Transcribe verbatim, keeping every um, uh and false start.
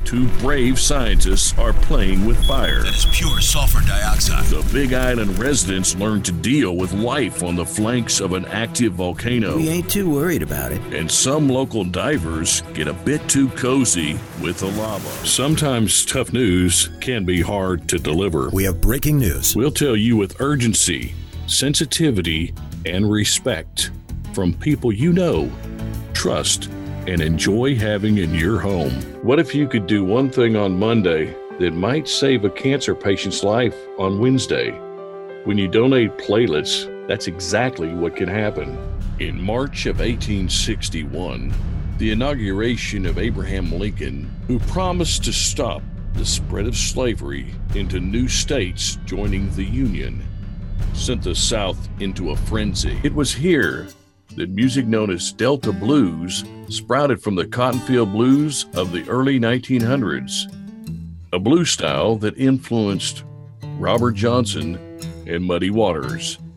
two brave scientists are playing with fire. That is pure sulfur dioxide. The Big Island residents learn to deal with life on the flanks of an active volcano. We ain't too worried about it. And some local divers get a bit too cozy with the lava. Sometimes tough news can be hard to deliver. We have breaking news. We'll tell you with urgency, sensitivity, and respect from people you know, trust, and enjoy having in your home. What if you could do one thing on Monday that might save a cancer patient's life on Wednesday? When you donate platelets, that's exactly what can happen. In March of eighteen sixty-one, the inauguration of Abraham Lincoln, who promised to stop the spread of slavery into new states joining the Union, sent the South into a frenzy. It was here that music known as Delta Blues sprouted from the cotton field blues of the early nineteen hundreds, a blues style that influenced Robert Johnson and Muddy Waters.